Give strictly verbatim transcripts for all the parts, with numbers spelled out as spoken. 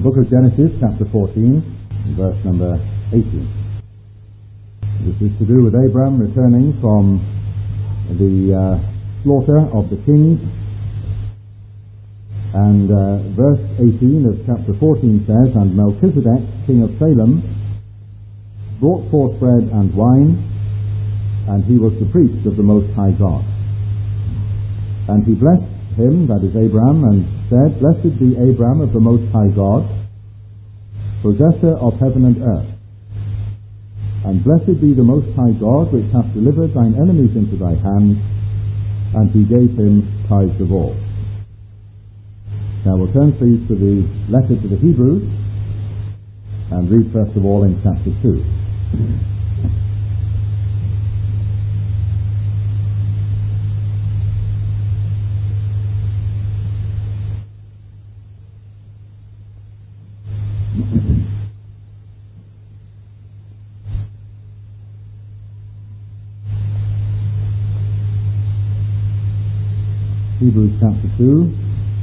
Book of Genesis, chapter fourteen, verse number eighteen. This is to do with Abram returning from the uh, slaughter of the kings. And uh, verse eighteen of chapter fourteen says, "And Melchizedek, king of Salem, brought forth bread and wine, and he was the priest of the Most High God. And he blessed him," that is Abram, "and said, Blessed be Abram of the Most High God, possessor of heaven and earth. And blessed be the Most High God, which hath delivered thine enemies into thy hand, and he gave him tithes of all." Now we'll turn please to the letter to the Hebrews, and read first of all in chapter two. Hebrews chapter two.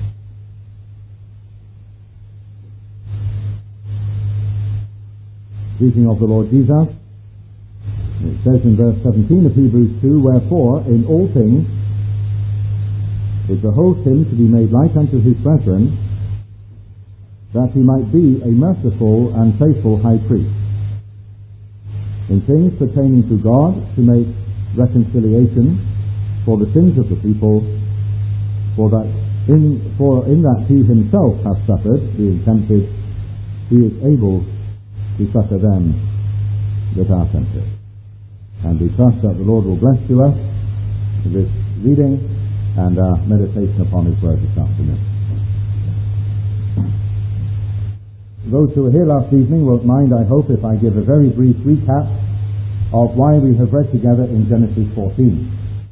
Speaking of the Lord Jesus, it says in verse seventeen of Hebrews two, "Wherefore in all things it behoved him to be made like unto his brethren, that he might be a merciful and faithful high priest, in things pertaining to God, to make reconciliation for the sins of the people, for that in for in that he himself hath suffered, being tempted, he is able to succor them that are tempted." And we trust that the Lord will bless to us this reading and our meditation upon his word this afternoon. Those who were here last evening won't mind, I hope, if I give a very brief recap of why we have read together in Genesis fourteen.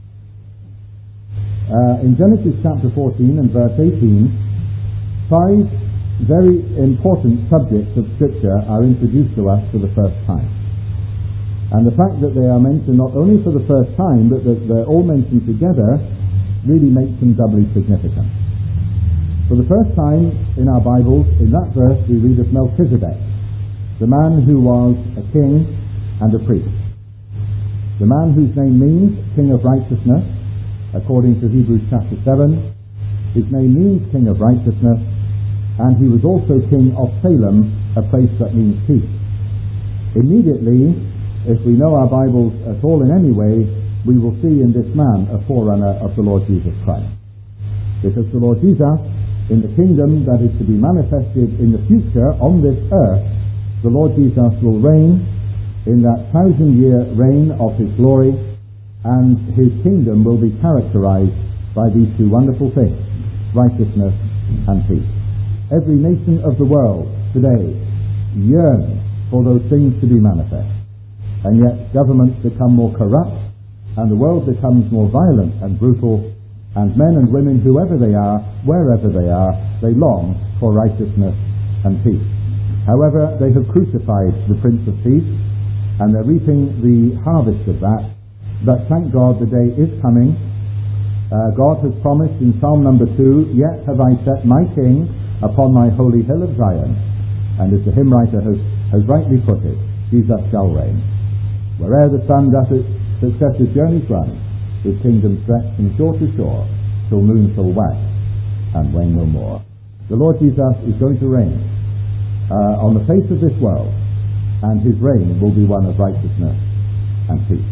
Uh, in Genesis chapter fourteen and verse eighteen, five very important subjects of Scripture are introduced to us for the first time. And the fact that they are mentioned not only for the first time, but that they're all mentioned together, really makes them doubly significant. For the first time in our Bibles, in that verse, we read of Melchizedek, the man who was a king and a priest. The man whose name means King of Righteousness, according to Hebrews chapter seven. His name means King of Righteousness, and he was also king of Salem, a place that means peace. Immediately, if we know our Bibles at all in any way, we will see in this man a forerunner of the Lord Jesus Christ. Because the Lord Jesus, in the kingdom that is to be manifested in the future on this earth, the Lord Jesus will reign in that thousand-year reign of his glory, and his kingdom will be characterized by these two wonderful things, righteousness and peace. Every nation of the world today yearns for those things to be manifest. And yet governments become more corrupt, and the world becomes more violent and brutal, and men and women, whoever they are, wherever they are, they long for righteousness and peace. However, they have crucified the Prince of Peace, and they're reaping the harvest of that. But thank God, the day is coming. Uh, God has promised in Psalm number two, "Yet have I set my King upon my holy hill of Zion." And as the hymn writer has, has rightly put it, Jesus shall reign. "Where'er the sun doth its successive journeys run, his kingdom stretch from shore to shore, till noon shall wax, and wane no more." The Lord Jesus is going to reign uh, on the face of this world, and his reign will be one of righteousness and peace.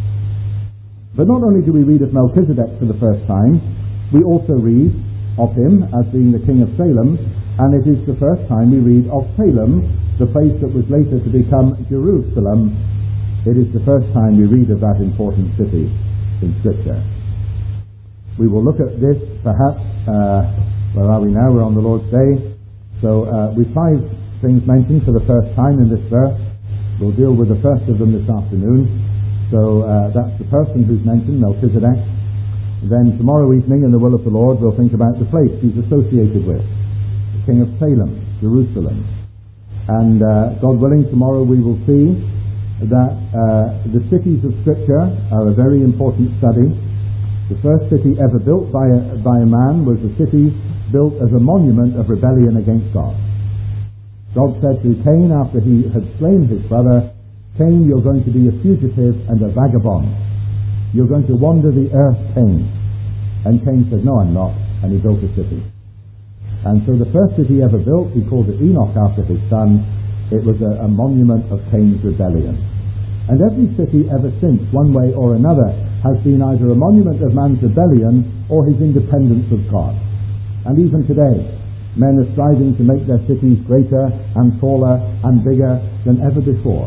But not only do we read of Melchizedek for the first time, we also read of him as being the king of Salem, and it is the first time we read of Salem, the place that was later to become Jerusalem. It is the first time we read of that important city in Scripture. We will look at this perhaps, uh, where are we now? We're on the Lord's Day. So uh, with five things mentioned for the first time in this verse. We'll deal with the first of them this afternoon. So uh, that's the person who's mentioned, Melchizedek. Then tomorrow evening, in the will of the Lord, we'll think about the place he's associated with, the King of Salem, Jerusalem. And uh, God willing, tomorrow we will see that uh, the cities of Scripture are a very important study. The first city ever built by a, by a man was a city built as a monument of rebellion against God. God said to Cain after he had slain his brother, Cain, you're going to be a fugitive and a vagabond. You're going to wander the earth, Cain. And Cain said, no, I'm not. And he built a city. And so the first city he ever built, he called it Enoch after his son. It was a, a monument of Cain's rebellion. And every city ever since, one way or another, has been either a monument of man's rebellion or his independence of God. And even today, men are striving to make their cities greater and taller and bigger than ever before.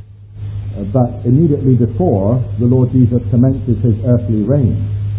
Uh, but immediately before the Lord Jesus commences his earthly reign,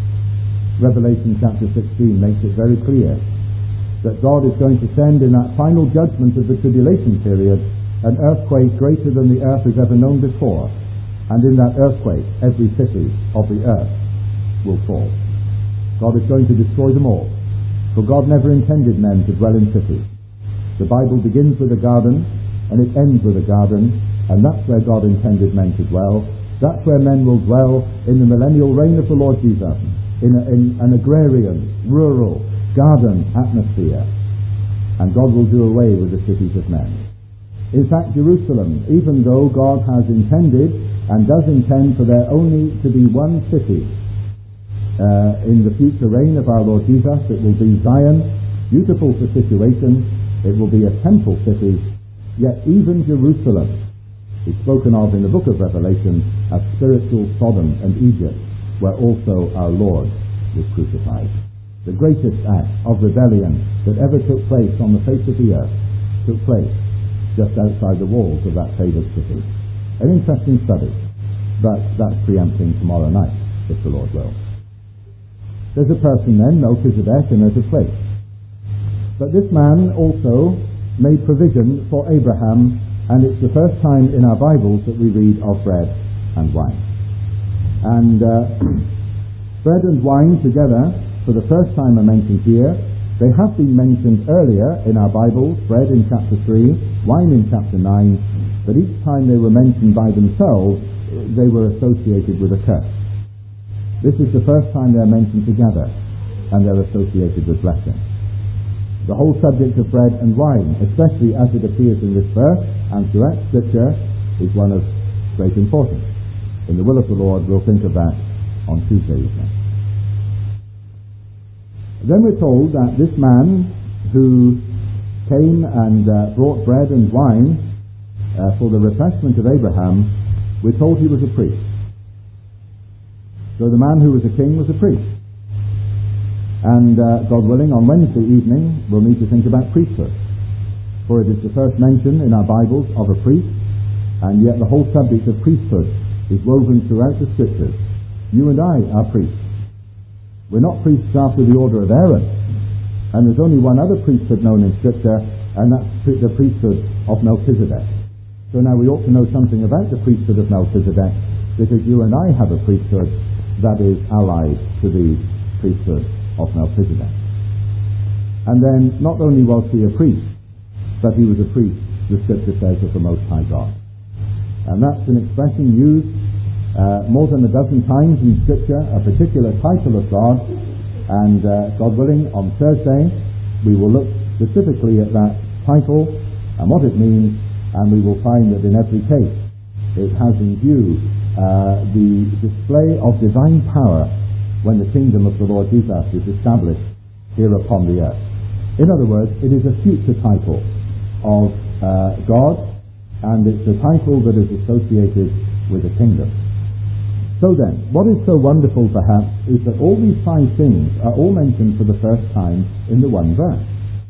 Revelation chapter sixteen makes it very clear that God is going to send in that final judgment of the tribulation period an earthquake greater than the earth has ever known before. And in that earthquake, every city of the earth will fall. God is going to destroy them all. For God never intended men to dwell in cities. The Bible begins with a garden, and it ends with a garden, and that's where God intended men to dwell. That's where men will dwell in the millennial reign of the Lord Jesus, in, a, in an agrarian, rural, garden atmosphere. And God will do away with the cities of men. In fact, Jerusalem, even though God has intended and does intend for there only to be one city, Uh, in the future reign of our Lord Jesus, it will be Zion, beautiful for situation, it will be a temple city, yet even Jerusalem is spoken of in the book of Revelation as spiritual Sodom and Egypt, where also our Lord was crucified. The greatest act of rebellion that ever took place on the face of the earth took place just outside the walls of that favored city. An interesting study, but that's preempting tomorrow night, if the Lord will. There's a person then, Melchizedek, and there's a place. But this man also made provision for Abraham, and it's the first time in our Bibles that we read of bread and wine. And uh, bread and wine together, for the first time are mentioned here. They have been mentioned earlier in our Bibles, bread in chapter three, wine in chapter nine, but each time they were mentioned by themselves, they were associated with a curse. This is the first time they're mentioned together, and they're associated with blessing. The whole subject of bread and wine, especially as it appears in this verse and throughout Scripture, is one of great importance. In the will of the Lord, we'll think of that on Tuesday evening. Then we're told that this man who came and uh, brought bread and wine uh, for the refreshment of Abraham, we're told he was a priest. So the man who was a king was a priest. And uh, God willing, on Wednesday evening, we'll need to think about priesthood. For it is the first mention in our Bibles of a priest, and yet the whole subject of priesthood is woven throughout the Scriptures. You and I are priests. We're not priests after the order of Aaron. And there's only one other priesthood known in Scripture, and that's the priesthood of Melchizedek. So now we ought to know something about the priesthood of Melchizedek, because you and I have a priesthood that is allied to the priesthood of Melchizedek. And then, not only was he a priest, but he was a priest, the Scripture says, of the Most High God. And that's an expression used uh, more than a dozen times in Scripture, a particular title of God. And uh, God willing, on Thursday, we will look specifically at that title and what it means, and we will find that in every case it has in view Uh, the display of divine power when the kingdom of the Lord Jesus is established here upon the earth. In other words, it is a future title of uh, God, and it's a title that is associated with a kingdom. So then, what is so wonderful perhaps is that all these five things are all mentioned for the first time in the one verse.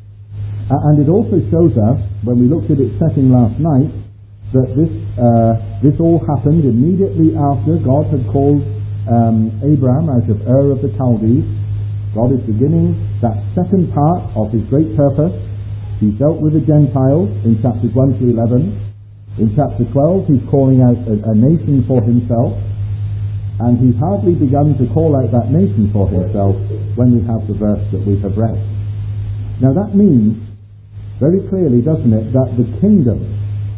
Uh, and it also shows us, when we looked at its setting last night, that this uh, this all happened immediately after God had called um, Abraham out of Ur of the Chaldees. God is beginning that second part of his great purpose. He's dealt with the Gentiles in chapters one to eleven. In chapter twelve, he's calling out a, a nation for himself. And he's hardly begun to call out that nation for himself when we have the verse that we have read. Now that means, very clearly, doesn't it, that the kingdom,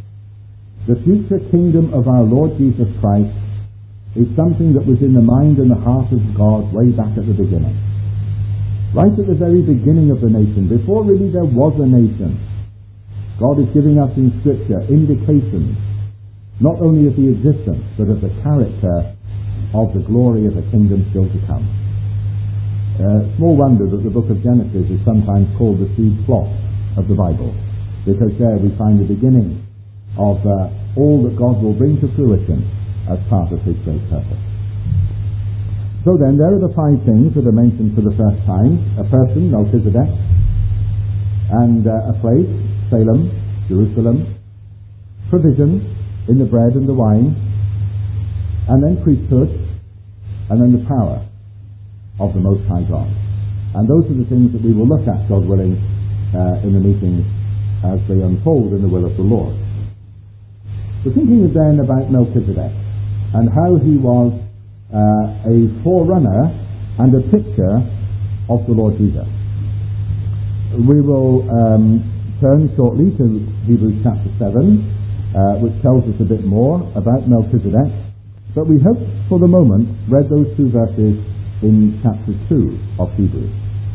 the future kingdom of our Lord Jesus Christ, is something that was in the mind and the heart of God way back at the beginning. Right at the very beginning of the nation, before really there was a nation, God is giving us in Scripture indications not only of the existence but of the character of the glory of a kingdom still to come. Uh, small wonder that the book of Genesis is sometimes called the seed plot of the Bible, because there we find the beginning of uh, all that God will bring to fruition as part of his great purpose. So then, there are the five things that are mentioned for the first time: a person, Melchizedek, and uh, a place, Salem, Jerusalem, provision in the bread and the wine, and then priesthood, and then the power of the Most High God. And those are the things that we will look at, God willing, uh, in the meeting as they unfold in the will of the Lord. So thinking then about Melchizedek and how he was uh, a forerunner and a picture of the Lord Jesus. We will um, turn shortly to Hebrews chapter seven, uh, which tells us a bit more about Melchizedek, but we have for the moment read those two verses in chapter two of Hebrews.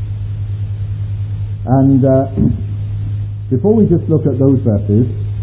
And uh, before we just look at those verses,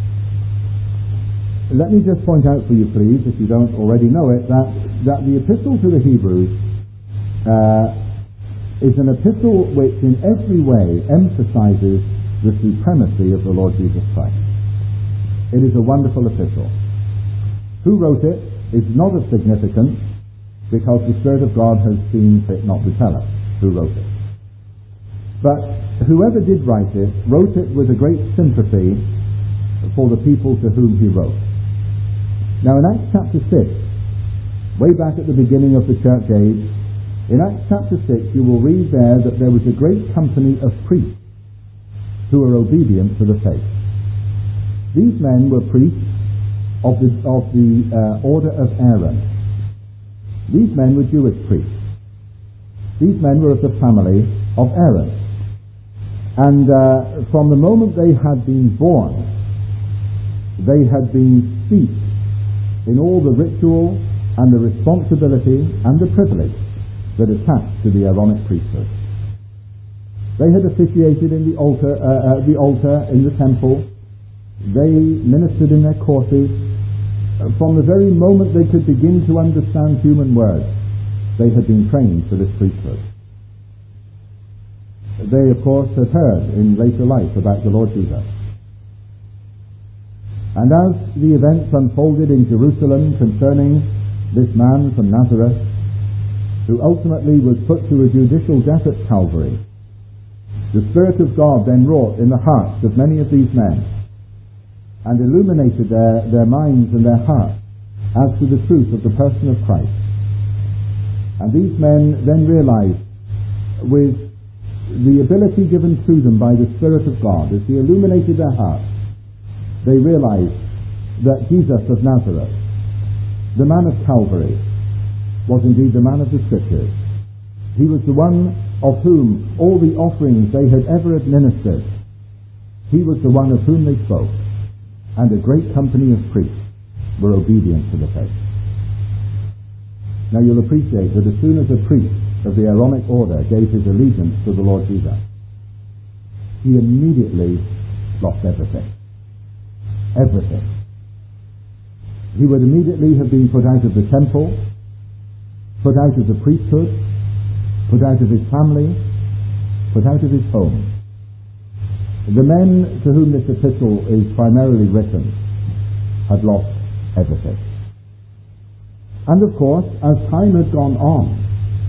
let me just point out for you, please, if you don't already know it, that, that the epistle to the Hebrews uh, is an epistle which in every way emphasizes the supremacy of the Lord Jesus Christ. It is a wonderful epistle. Who wrote it is not of significance, because the Spirit of God has seen fit not to tell us who wrote it. But whoever did write it, wrote it with a great sympathy for the people to whom he wrote. Now in Acts chapter six, way back at the beginning of the church age, in Acts chapter six you will read there that there was a great company of priests who were obedient to the faith. These men were priests of the, of the uh, order of Aaron. These men were Jewish priests. These men were of the family of Aaron. And uh, from the moment they had been born, they had been steeped in all the ritual and the responsibility and the privilege that attached to the Aaronic priesthood. They had officiated in the altar, uh, uh, the altar in the temple. They ministered in their courses. From the very moment they could begin to understand human words, they had been trained for this priesthood. They, of course, had heard in later life about the Lord Jesus. And as the events unfolded in Jerusalem concerning this man from Nazareth, who ultimately was put to a judicial death at Calvary, the Spirit of God then wrought in the hearts of many of these men and illuminated their, their minds and their hearts as to the truth of the person of Christ. And these men then realized, with the ability given to them by the Spirit of God, as he illuminated their hearts, they realized that Jesus of Nazareth, the man of Calvary, was indeed the man of the Scriptures. He was the one of whom all the offerings they had ever administered, he was the one of whom they spoke. And a great company of priests were obedient to the faith. Now you'll appreciate that as soon as a priest of the Aaronic order gave his allegiance to the Lord Jesus, he immediately lost everything. Everything. He would immediately have been put out of the temple, put out of the priesthood, put out of his family, put out of his home. The men to whom this epistle is primarily written had lost everything. And of course, as time had gone on,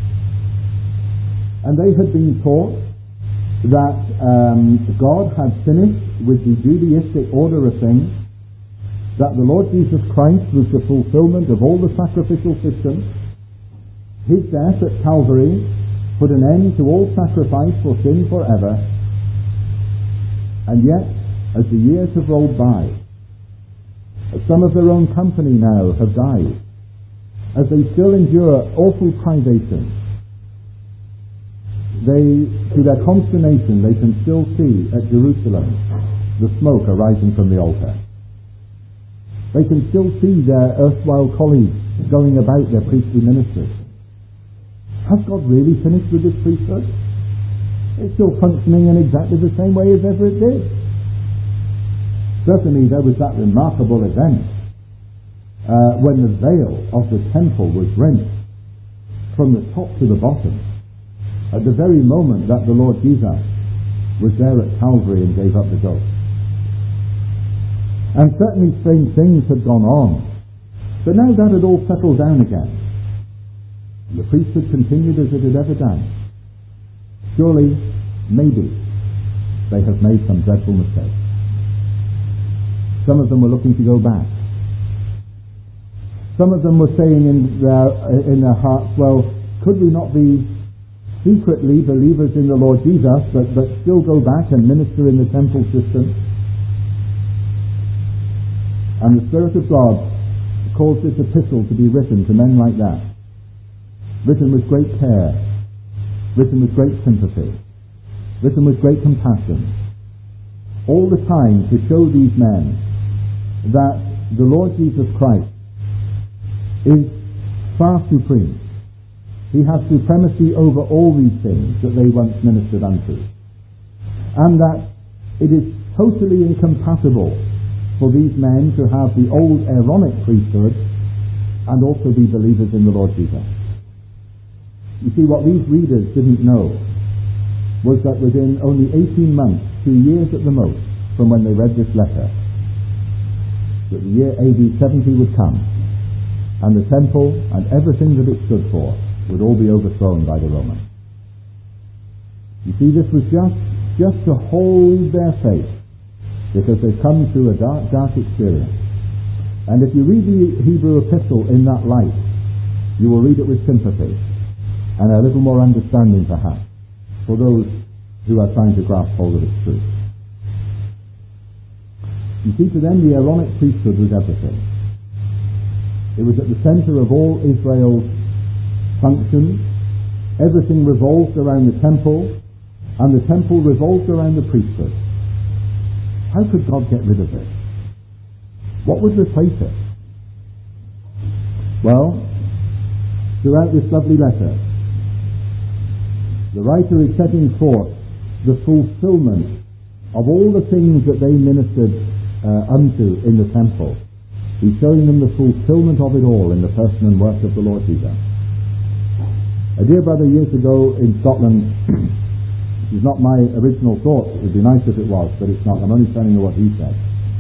and they had been taught that um, God had finished with the Judaistic order of things, that the Lord Jesus Christ was the fulfillment of all the sacrificial systems, his death at Calvary put an end to all sacrifice for sin forever. And yet, as the years have rolled by, some of their own company now have died, as they still endure awful privations. They, to their consternation, they can still see at Jerusalem the smoke arising from the altar. They can still see their erstwhile colleagues going about their priestly ministries. Has God really finished with this priesthood? It's still functioning in exactly the same way as ever it did. Certainly there was that remarkable event uh, when the veil of the temple was rent from the top to the bottom, at the very moment that the Lord Jesus was there at Calvary and gave up the ghost. And certainly strange things had gone on, but now that had all settled down again. The priesthood continued as it had ever done. Surely, maybe, they have made some dreadful mistake. Some of them were looking to go back. Some of them were saying in their, in their hearts, well, could we not be secretly believers in the Lord Jesus, but, but still go back and minister in the temple system? And the Spirit of God caused this epistle to be written to men like that, written with great care, written with great sympathy, written with great compassion, all the time to show these men that the Lord Jesus Christ is far supreme. He has supremacy over all these things that they once ministered unto, and that it is totally incompatible for these men to have the old Aaronic priesthood and also be believers in the Lord Jesus. You see, what these readers didn't know was that within only eighteen months, two years at the most, from when they read this letter, that the year A D seventy would come, and the temple and everything that it stood for would all be overthrown by the Romans. You see, this was just, just to hold their faith, because they've come through a dark, dark experience. And if you read the Hebrew epistle in that light, you will read it with sympathy and a little more understanding, perhaps, for those who are trying to grasp hold of its truth. You see, to them the Aaronic priesthood was everything. It was at the center of all Israel's functions. Everything revolved around the temple, and the temple revolved around the priesthood. How could God get rid of it? What would replace it? Well, throughout this lovely letter, the writer is setting forth the fulfillment of all the things that they ministered uh, unto in the temple. He's showing them the fulfillment of it all in the person and work of the Lord Jesus. A dear brother years ago in Scotland, this is not my original thought, it would be nice if it was, but it's not. I'm only telling you what he said.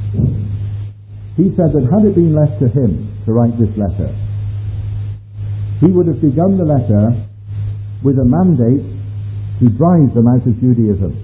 He said that had it been left to him to write this letter, he would have begun the letter with a mandate to drive them out of Judaism.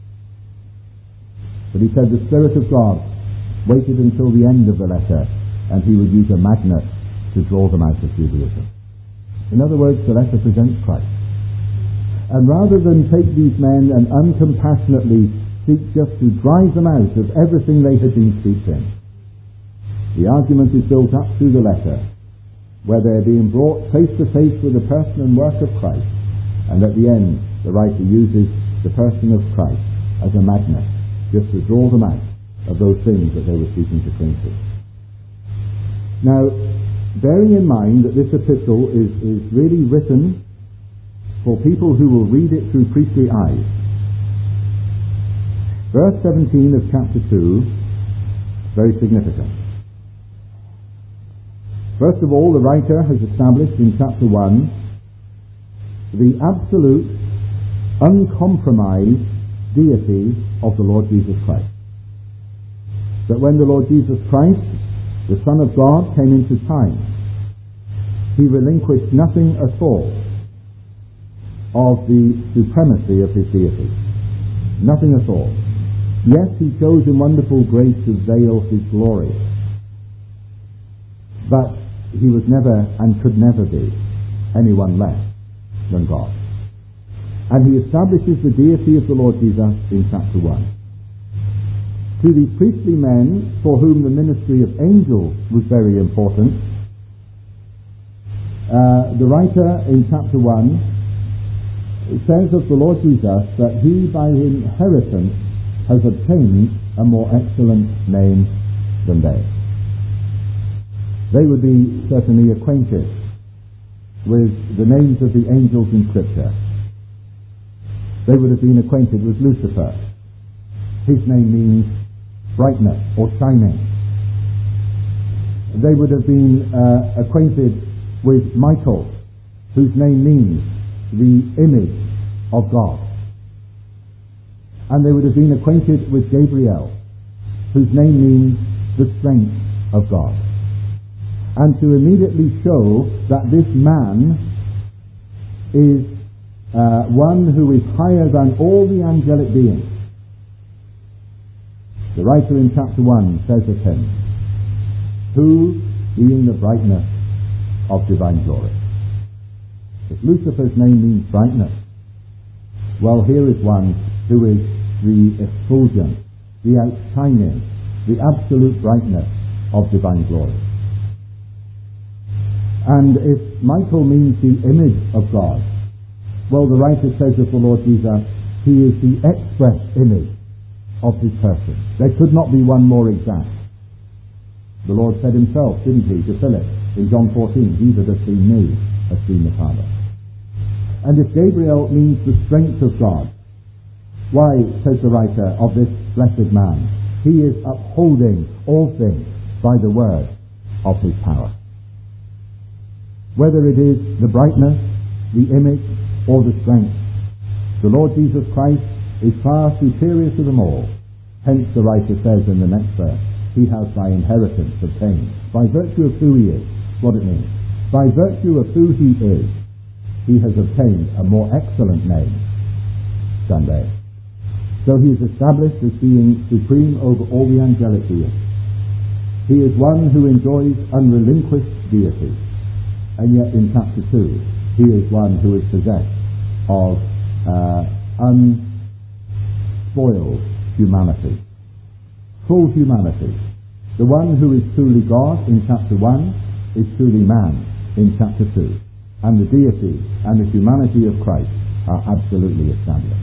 But he said the Spirit of God waited until the end of the letter, and he would use a magnet to draw them out of Judaism. In other words, the letter presents Christ. And rather than take these men and uncompassionately seek just to drive them out of everything they had been steeped in, the argument is built up through the letter, where they are being brought face to face with the person and work of Christ, and at the end the writer uses the person of Christ as a magnet just to draw them out of those things that they were seeking to cling to. Now, bearing in mind that this epistle is, is really written for people who will read it through priestly eyes, verse seventeen of chapter two is very significant. First of all, the writer has established in chapter one the absolute, uncompromised deity of the Lord Jesus Christ. That when the Lord Jesus Christ, the Son of God, came into time, he relinquished nothing at all of the supremacy of his deity. Nothing at all. Yes, he chose in wonderful grace to veil his glory, but he was never and could never be anyone less than God. And he establishes the deity of the Lord Jesus in chapter one. To these priestly men, for whom the ministry of angels was very important, uh, the writer in chapter one says of the Lord Jesus that he by inheritance has obtained a more excellent name than they. They would be certainly acquainted with the names of the angels in Scripture. They would have been acquainted with Lucifer. His name means brightness or shining. They would have been uh, acquainted with Michael, whose name means the image of God. And they would have been acquainted with Gabriel, whose name means the strength of God. And to immediately show that this man is uh, one who is higher than all the angelic beings, the writer in chapter one says of him, who, being the brightness of divine glory. If Lucifer's name means brightness, well, here is one who is the effulgence, the outshining, the absolute brightness of divine glory. And if Michael means the image of God, well, the writer says of the Lord Jesus, he is the express image of his person. There could not be one more exact. The Lord said himself, didn't he, to Philip in John fourteen, he that has seen me has seen the Father. And if Gabriel means the strength of God, why, says the writer of this blessed man, he is upholding all things by the word of his power. Whether it is the brightness, the image, or the strength, the Lord Jesus Christ is far superior to them all. Hence the writer says in the next verse, he has by inheritance obtained, by virtue of who he is, what it means. By virtue of who he is, he has obtained a more excellent name than they. So he is established as being supreme over all the angelic beings. He is one who enjoys unrelinquished deity. And yet in chapter two, he is one who is possessed of uh, unspoiled humanity. Full humanity. The one who is truly God in chapter one is truly man in chapter two. And the deity and the humanity of Christ are absolutely established.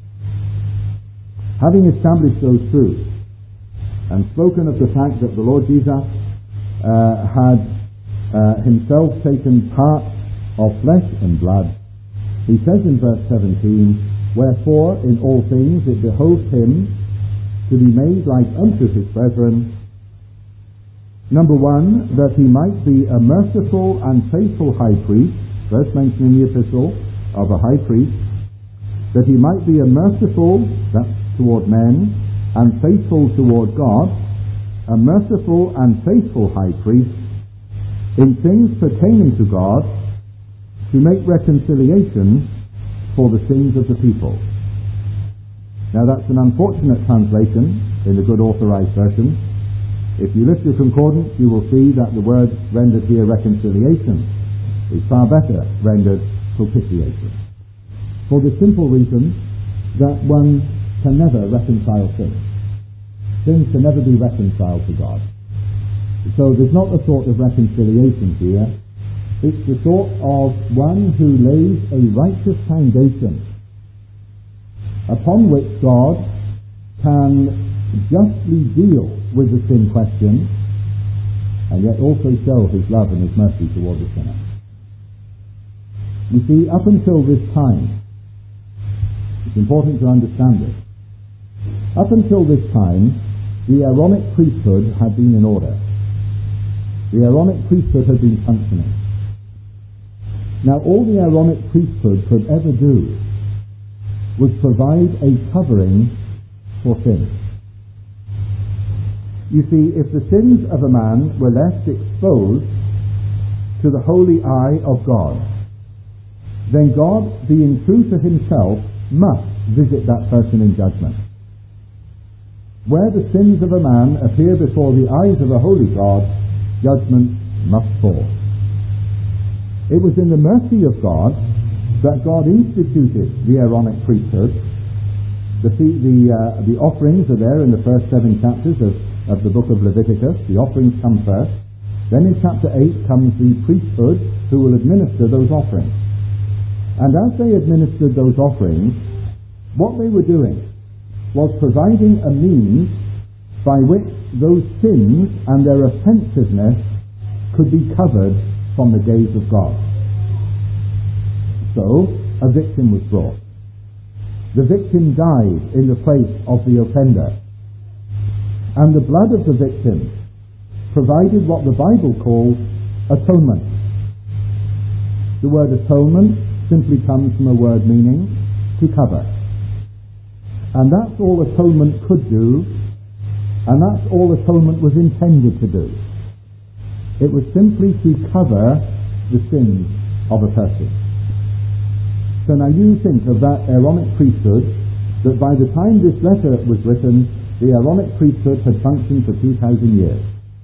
Having established those truths and spoken of the fact that the Lord Jesus uh, had uh, himself taken part of flesh and blood, he says in verse seventeen, wherefore in all things it behoved him to be made like unto his brethren, number one, that he might be a merciful and faithful high priest, first mentioned in the epistle of a high priest, that he might be a merciful, that's toward men, and faithful toward God, a merciful and faithful high priest, in things pertaining to God, to make reconciliation for the sins of the people. Now that's an unfortunate translation in the good authorized version. If you lift your concordance, you will see that the word rendered here reconciliation is far better rendered propitiation. For the simple reason that one can never reconcile sins. Sins can never be reconciled to God. So there's not the sort of reconciliation here. It's the sort of one who lays a righteous foundation upon which God can justly deal with the sin question and yet also show his love and his mercy toward the sinner. You see, up until this time, it's important to understand this. Up until this time, the Aaronic priesthood had been in order. The Aaronic priesthood had been functioning. Now, all the Aaronic priesthood could ever do was provide a covering for sin. You see, if the sins of a man were left exposed to the holy eye of God, then God, being true to himself, must visit that person in judgment. Where the sins of a man appear before the eyes of a holy God, judgment must fall. It was in the mercy of God that God instituted the Aaronic priesthood. The, the, uh, the offerings are there in the first seven chapters of, of the book of Leviticus. The offerings come first. Then in chapter eight comes the priesthood who will administer those offerings. And as they administered those offerings, what they were doing was providing a means by which those sins and their offensiveness could be covered from the gaze of God. So, a victim was brought. The victim died in the place of the offender. And the blood of the victim provided what the Bible calls atonement. The word atonement simply comes from a word meaning to cover. And that's all atonement could do, and that's all atonement was intended to do. It was simply to cover the sins of a person. So now you think of that Aaronic priesthood, that by the time this letter was written, the Aaronic priesthood had functioned for two thousand years.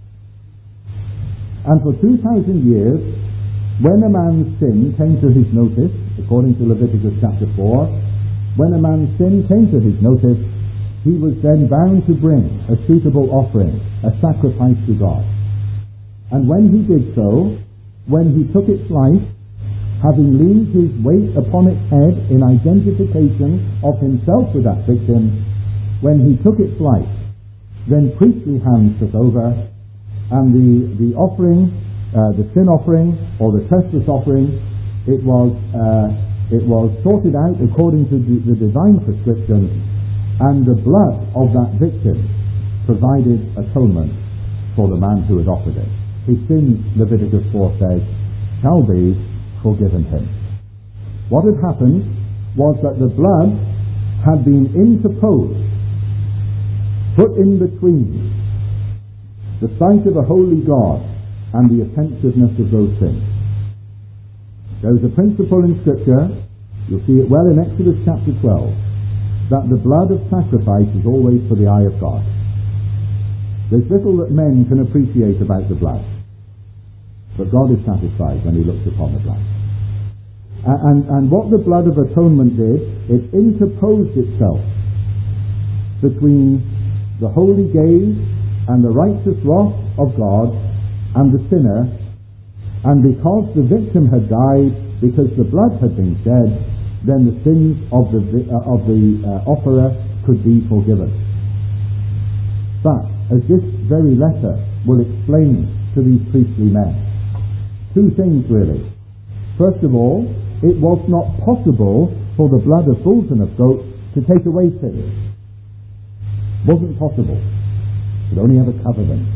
And for two thousand years, when a man's sin came to his notice, according to Leviticus chapter four, when a man's sin came to his notice, he was then bound to bring a suitable offering, a sacrifice to God. And when he did so, when he took its life, having leaned his weight upon its head in identification of himself with that victim, when he took its life, then priestly hands took over, and the, the offering, uh, the sin offering, or the trespass offering, it was, uh, it was sorted out according to the, the divine prescription, and the blood of that victim provided atonement for the man who had offered it. His sins, Leviticus four says, shall be forgiven him. What had happened was that the blood had been interposed, put in between the sight of a holy God and the offensiveness of those sins. There is a principle in Scripture, you'll see it well in Exodus chapter twelve, that the blood of sacrifice is always for the eye of God. There's little that men can appreciate about the blood, but God is satisfied when he looks upon the blood. And, and, and what the blood of atonement did, it interposed itself between the holy gaze and the righteous wrath of God and the sinner, and because the victim had died, because the blood had been shed, then the sins of the, uh, of the uh, offerer could be forgiven. But, as this very letter will explain to these priestly men, two things really. First of all, it was not possible for the blood of bulls and of goats to take away sins. Wasn't possible. It could only ever cover them.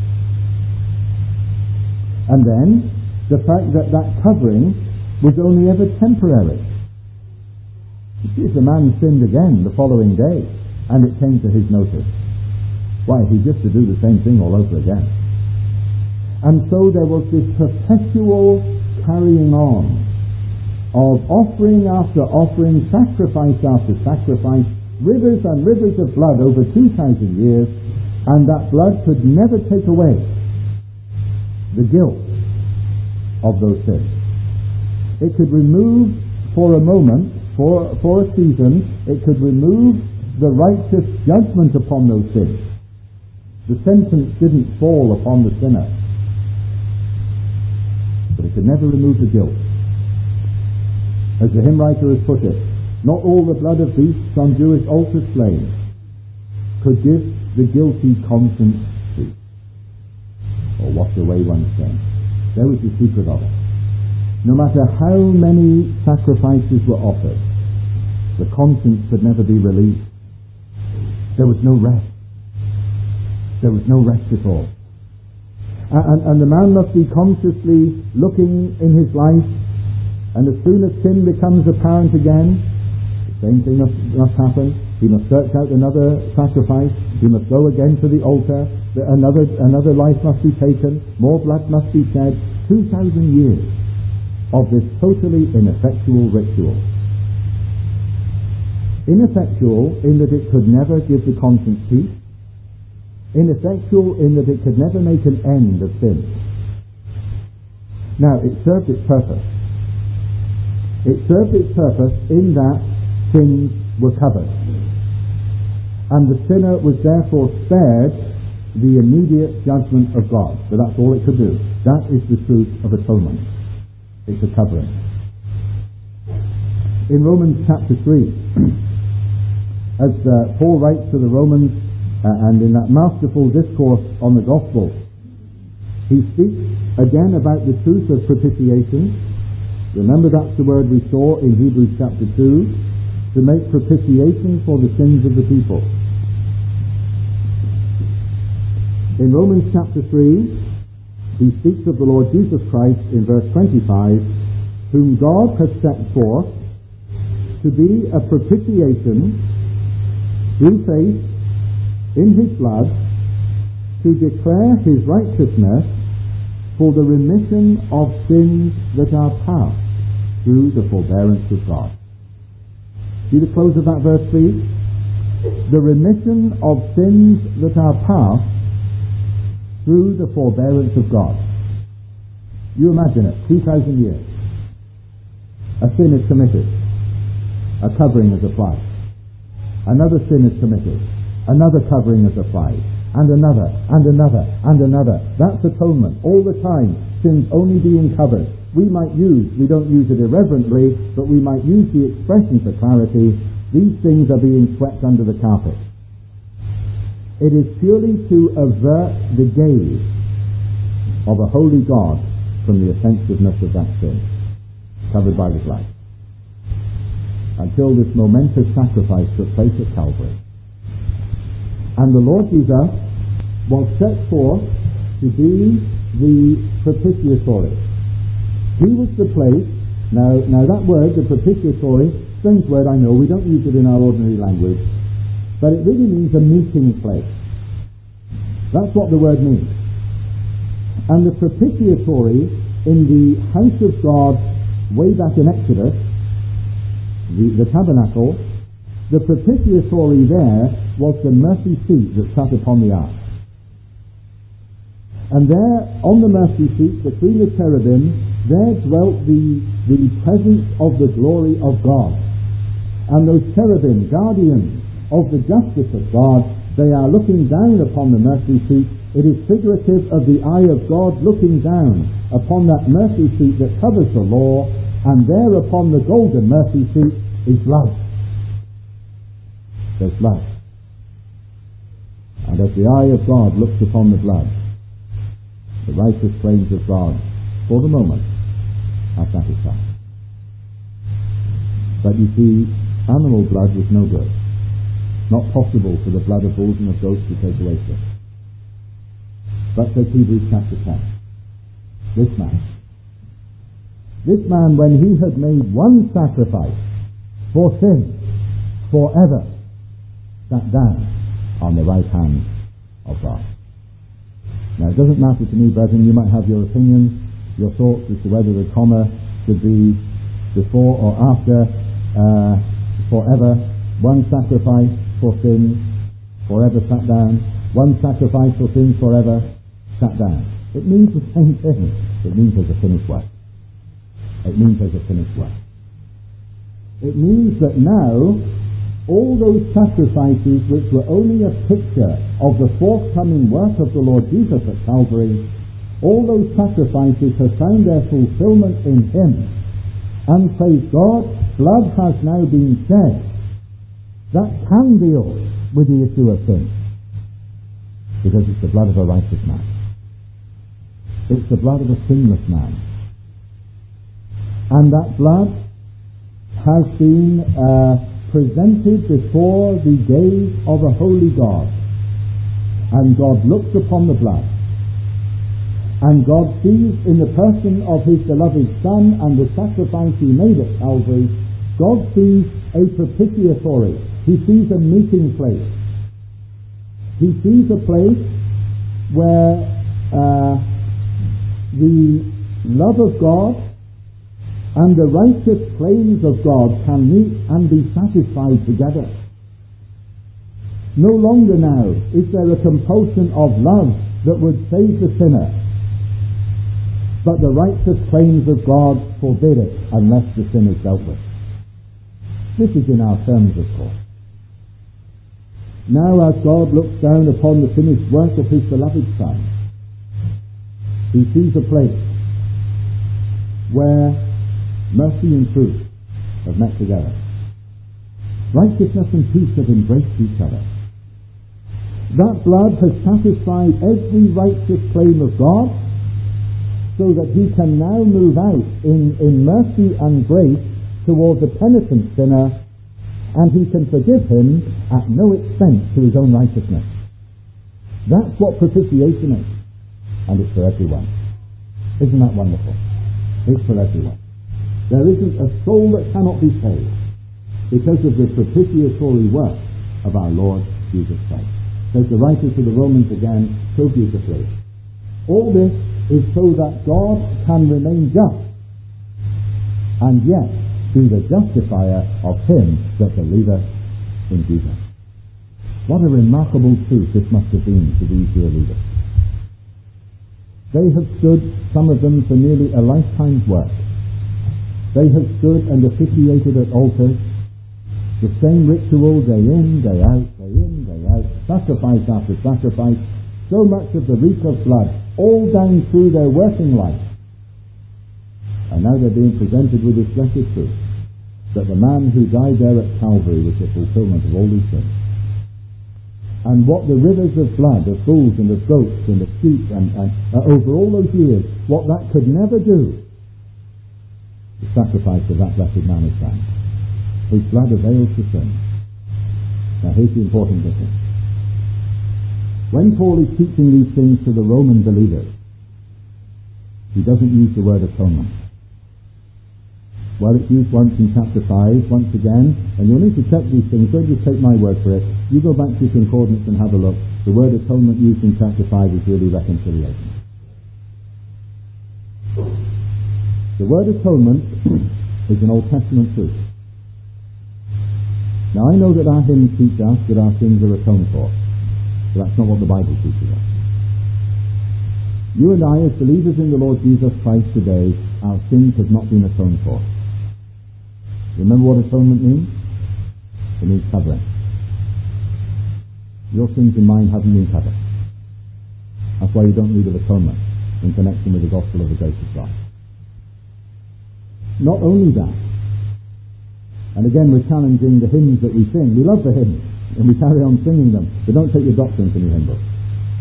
And then, the fact that that covering was only ever temporary. You see, if the man sinned again the following day, and it came to his notice, why, he just to do the same thing all over again. And so there was this perpetual carrying on of offering after offering, sacrifice after sacrifice, rivers and rivers of blood over two thousand years, and that blood could never take away the guilt of those sins. It could remove for a moment, for, for a season, it could remove the righteous judgment upon those sins. The sentence didn't fall upon the sinner, but it could never remove the guilt. As the hymn writer has put it, not all the blood of beasts on Jewish altars slain could give the guilty conscience peace, or wash away one's sin. There was the secret of it. No matter how many sacrifices were offered, the conscience could never be released. There was no rest. There was no rest at all. And, and the man must be consciously looking in his life, and as soon as sin becomes apparent again, the same thing must, must happen. He must search out another sacrifice. He must go again to the altar. Another, another life must be taken. More blood must be shed. Two thousand years of this totally ineffectual ritual. Ineffectual in that it could never give the conscience peace. Ineffectual in that it could never make an end of sin. Now, it served its purpose. It served its purpose in that sins were covered. And the sinner was therefore spared the immediate judgment of God. But that's all it could do. That is the truth of atonement. It's a covering. In Romans chapter three, as uh, Paul writes to the Romans, uh, and in that masterful discourse on the gospel, he speaks again about the truth of propitiation. Remember, that's the word we saw in Hebrews chapter two, to make propitiation for the sins of the people. In Romans chapter three, he speaks of the Lord Jesus Christ in verse twenty-five, whom God has set forth to be a propitiation through faith in his blood, to declare his righteousness for the remission of sins that are past through the forbearance of God. See the close of that verse, please? The remission of sins that are past through the forbearance of God. You imagine it, two thousand years. A sin is committed. A covering is applied. Another sin is committed. Another covering is applied. And another, and another, and another. That's atonement. All the time, sins only being covered. We might use, we don't use it irreverently, but we might use the expression for clarity. These things are being swept under the carpet. It is purely to avert the gaze of a holy God from the offensiveness of that sin, covered by the blood, until this momentous sacrifice took place at Calvary. And the Lord Jesus was set forth to be the propitiatory. He was the place. Now, now that word, the propitiatory, strange word, I know, we don't use it in our ordinary language, but it really means a meeting place. That's what the word means. And the propitiatory in the house of God way back in Exodus, the, the tabernacle, the propitiatory there was the mercy seat that sat upon the ark. And there, on the mercy seat, between the cherubim, there dwelt the, the presence of the glory of God. And those cherubim, guardians of the justice of God, they are looking down upon the mercy seat. It is figurative of the eye of God looking down upon that mercy seat that covers the law, and there upon the golden mercy seat is blood. There's blood. And as the eye of God looks upon the blood, the righteous claims of God, for the moment, are satisfied. But you see, animal blood was no good. Not possible for the blood of bulls and of goats to take away sin. But says Hebrews chapter ten, this man, this man, when he had made one sacrifice for sin forever, sat down on the right hand of God. Now, it doesn't matter to me, brethren, you might have your opinions, your thoughts as to whether the comma should be before or after uh, forever. One sacrifice for sin, forever sat down. One sacrifice for sin, forever sat down. It means the same thing. It means there's a finished work. It means there's a finished work. It means that now all those sacrifices which were only a picture of the forthcoming work of the Lord Jesus at Calvary, all those sacrifices have found their fulfillment in Him. And praise God, blood has now been shed that can deal with the issue of sin, because it's the blood of a righteous man. It's the blood of a sinless man. And that blood has been uh, presented before the gaze of a holy God. And God looks upon the blood. And God sees in the person of His beloved Son and the sacrifice He made at Calvary, God sees a propitiatory. He sees a meeting place. He sees a place where uh, the love of God and the righteous claims of God can meet and be satisfied together. No longer now is there a compulsion of love that would save the sinner, but the righteous claims of God forbid it unless the sin is dealt with. This is in our terms, of course. Now as God looks down upon the finished work of His beloved Son, He sees a place where mercy and truth have met together. Righteousness and peace have embraced each other. That blood has satisfied every righteous claim of God, so that He can now move out in, in mercy and grace towards a penitent sinner, and He can forgive him at no expense to His own righteousness. That's what propitiation is. And it's for everyone. Isn't that wonderful? It's for everyone. There isn't a soul that cannot be saved because of the propitiatory work of our Lord Jesus Christ. Says the writer to the Romans again so beautifully. All this is so that God can remain just and yet be the justifier of him that believeth in Jesus. What a remarkable truth this must have been to these dear readers. They have stood, some of them, for nearly a lifetime's work. They have stood and officiated at altars, the same ritual day in, day out, day in, day out, sacrifice after sacrifice, so much of the reek of blood, all down through their working life. And now they're being presented with this blessed truth, that the man who died there at Calvary was the fulfillment of all these things. And what the rivers of blood, of bulls and of goats and of sheep, and, and uh, over all those years, what that could never do, the sacrifice of that blessed man is done. His blood avails to sin. Now here's the important difference. When Paul is teaching these things to the Roman believers, he doesn't use the word atonement. Well, it's used once in chapter five, once again, and you'll need to check these things. Don't just take my word for it. You go back to your concordance and have a look. The word atonement used in chapter five is really reconciliation. The word atonement is an Old Testament truth. Now, I know that our hymns teach us that our sins are atoned for, but that's not what the Bible teaches us. You and I, as believers in the Lord Jesus Christ today, our sins have not been atoned for. Remember what atonement means? It means covering. Your sins and mine haven't been covered. That's why you don't need of atonement in connection with the gospel of the grace of God. Not only that, and again we're challenging the hymns that we sing. We love the hymns, and we carry on singing them, but don't take your doctrine from your hymn book.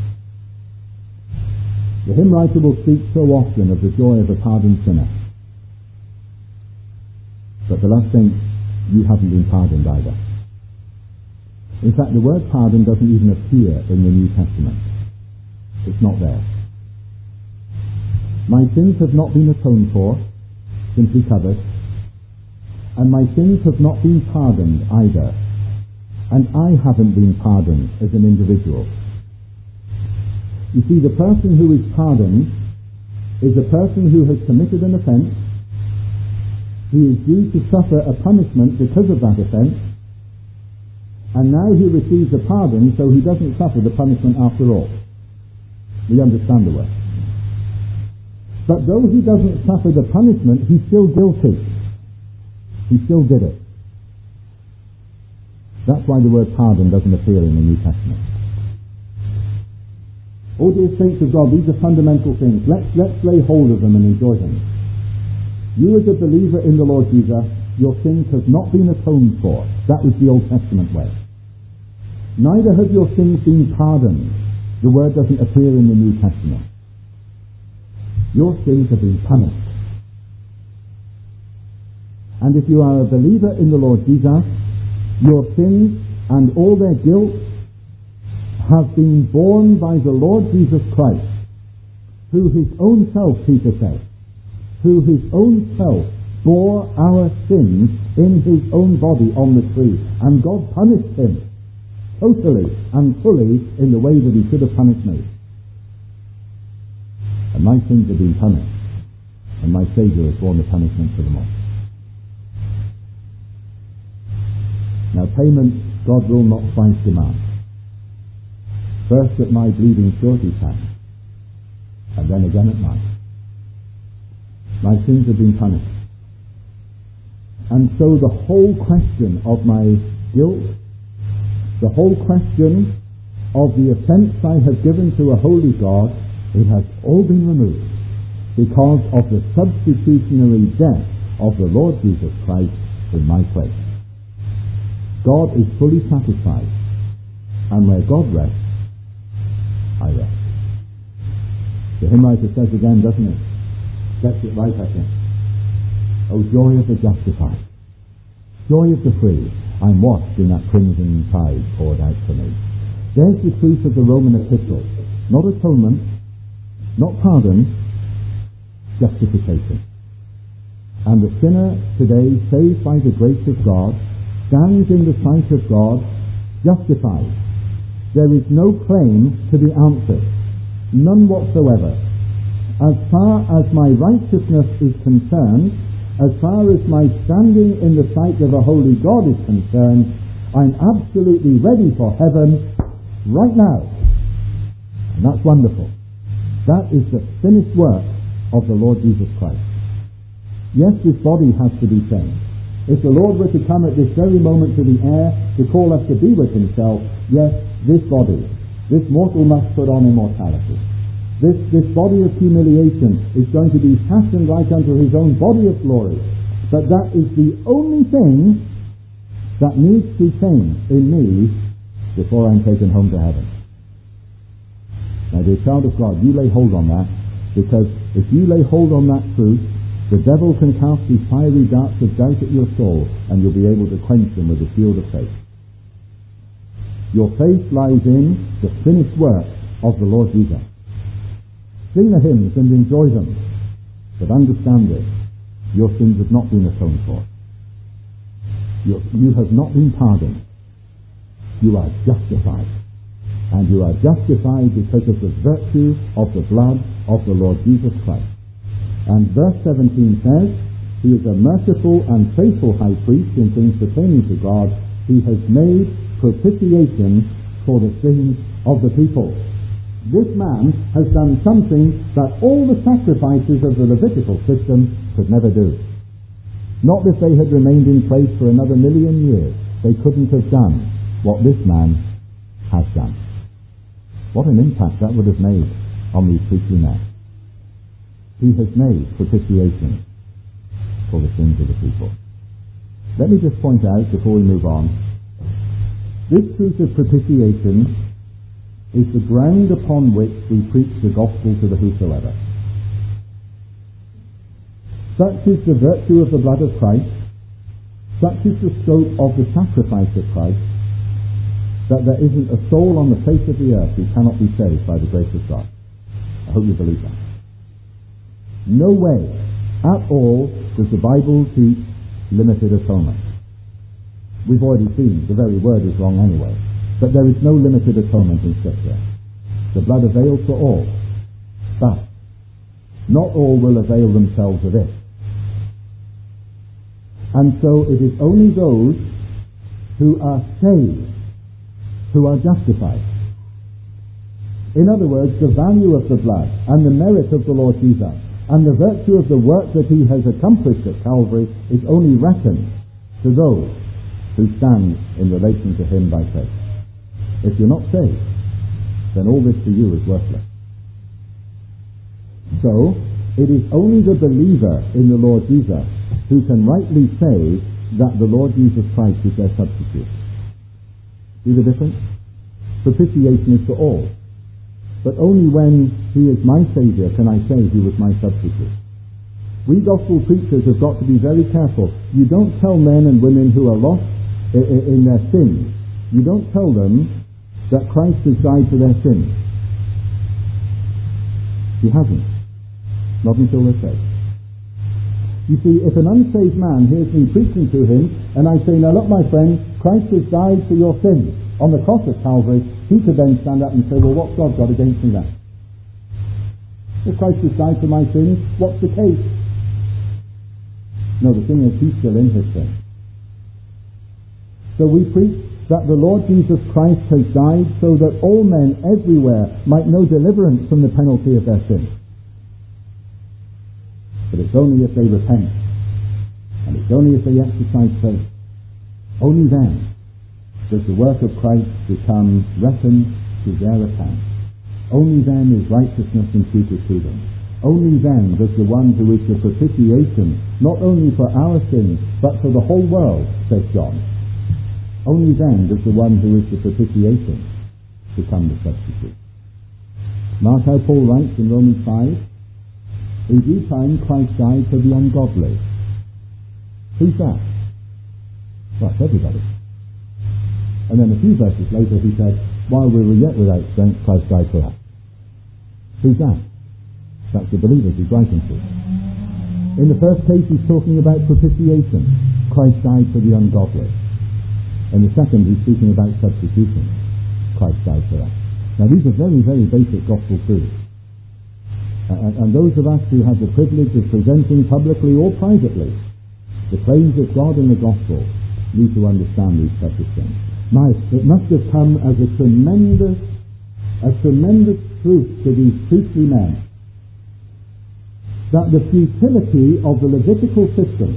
The hymn writer will speak so often of the joy of a pardoned sinner. But beloved saints, you haven't been pardoned either. In fact, the word pardon doesn't even appear in the New Testament. It's not there. My sins have not been atoned for, simply covered, and my sins have not been pardoned either, and I haven't been pardoned as an individual. You see, the person who is pardoned is a person who has committed an offence. He is due to suffer a punishment because of that offence, and now he receives a pardon, so he doesn't suffer the punishment after all. We understand the word. But though he doesn't suffer the punishment, he's still guilty. He still did it. That's why the word pardon doesn't appear in the New Testament. Oh, dear saints of God, these are fundamental things. Let's, let's lay hold of them and enjoy them. You as a believer in the Lord Jesus, your sins have not been atoned for. That was the Old Testament way. Neither have your sins been pardoned. The word doesn't appear in the New Testament. Your sins have been punished. And if you are a believer in the Lord Jesus, your sins and all their guilt have been borne by the Lord Jesus Christ, who his own self, Peter says, who his own self bore our sins in his own body on the tree. And God punished him totally and fully in the way that he should have punished me. And my sins have been punished, and my Saviour has borne the punishment for them all. Now, payment God will not twice demand. First at my bleeding surety time, and then again at mine. My sins have been punished. And so the whole question of my guilt, the whole question of the offence I have given to a holy God, it has all been removed because of the substitutionary death of the Lord Jesus Christ in my place. God is fully satisfied, and where God rests, I rest. The hymn writer says again, doesn't it? Gets it right, I think. Oh, joy of the justified, joy of the free, I'm washed in that crimson tide poured out for me. There's the truth of the Roman epistle. Not atonement, not pardon, justification. And the sinner today, saved by the grace of God, stands in the sight of God justified. There is no claim to be answered, none whatsoever. As far as my righteousness is concerned, as far as my standing in the sight of a holy God is concerned, I'm absolutely ready for heaven right now. And that's wonderful. That is the finished work of the Lord Jesus Christ. Yes, this body has to be changed. If the Lord were to come at this very moment to the air to call us to be with himself, yes, this body, this mortal must put on immortality. This, this body of humiliation is going to be fashioned like unto his own body of glory. But that is the only thing that needs to change in me before I'm taken home to heaven. Now, dear child of God, you lay hold on that, because if you lay hold on that truth, the devil can cast his fiery darts of doubt at your soul, and you'll be able to quench them with the shield of faith. Your faith lies in the finished work of the Lord Jesus. Sing the hymns and enjoy them, but understand this: your sins have not been atoned for. You, you have not been pardoned. You are justified. And you are justified because of the virtue of the blood of the Lord Jesus Christ. And verse seventeen says, he is a merciful and faithful high priest in things pertaining to God. He has made propitiation for the sins of the people. This man has done something that all the sacrifices of the Levitical system could never do. Not if they had remained in place for another million years. They couldn't have done what this man has done. What an impact that would have made on these priestly men. He has made propitiation for the sins of the people. Let me just point out before we move on, this truth of propitiation is the ground upon which we preach the gospel to the whosoever. Such is the virtue of the blood of Christ, such is the scope of the sacrifice of Christ, that there isn't a soul on the face of the earth who cannot be saved by the grace of God. I hope you believe that. No way at all does the Bible teach limited atonement. We've already seen the very word is wrong anyway. But there is no limited atonement in Scripture. The blood avails for all. But not all will avail themselves of it. And so it is only those who are saved who are justified. In other words, the value of the blood and the merit of the Lord Jesus and the virtue of the work that he has accomplished at Calvary is only reckoned to those who stand in relation to him by faith. If you're not saved, then all this to you is worthless. So, it is only the believer in the Lord Jesus who can rightly say that the Lord Jesus Christ is their substitute. See the difference? Propitiation is for all. But only when he is my Saviour can I say he was my substitute. We gospel preachers have got to be very careful. You don't tell men and women who are lost in their sins, you don't tell them that Christ has died for their sins. He hasn't. Not until they're saved. You see, if an unsaved man hears me preaching to him, and I say, now look my friend, Christ has died for your sins on the cross of Calvary, he could then stand up and say, well, what's God got against me then? If Christ has died for my sins, what's the case? No, the thing is, he's still in his sin. So we preach that the Lord Jesus Christ has died so that all men everywhere might know deliverance from the penalty of their sin. But it's only if they repent, and it's only if they exercise faith. Only then does the work of Christ become reckoned to their account. Only then is righteousness imputed to them. Only then does the one who is the propitiation, not only for our sins, but for the whole world, says John, only then does the one who is the propitiation become the substitute. Mark how Paul writes in Romans five, in due time Christ died for the ungodly. Who's that? Well, that's everybody. And then a few verses later he said, while we were yet without strength, Christ died for us. Who's that? That's the believers he's writing to. In the first case, he's talking about propitiation. Christ died for the ungodly. In the second, he's speaking about substitution. Christ died for us. Now, these are very, very basic gospel truths. And, and those of us who have the privilege of presenting publicly or privately the claims of God in the gospel need to understand these precious things. Now, it must have come as a tremendous, a tremendous truth to these priestly men that the futility of the Levitical system,